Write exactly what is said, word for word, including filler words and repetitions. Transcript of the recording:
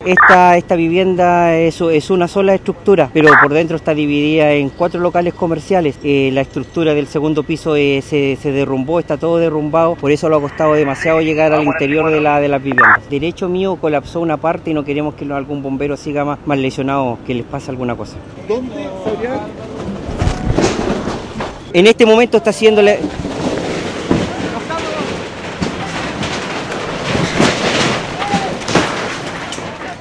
Esta, esta vivienda es, es una sola estructura, pero por dentro está dividida en cuatro locales comerciales. Eh, la estructura del segundo piso eh, se, se derrumbó, está todo derrumbado, por eso lo ha costado demasiado llegar al interior de, la, de las viviendas. Derecho mío colapsó una parte y no queremos que algún bombero siga más, más lesionado, que les pase alguna cosa. ¿Dónde sería? En este momento está haciendo...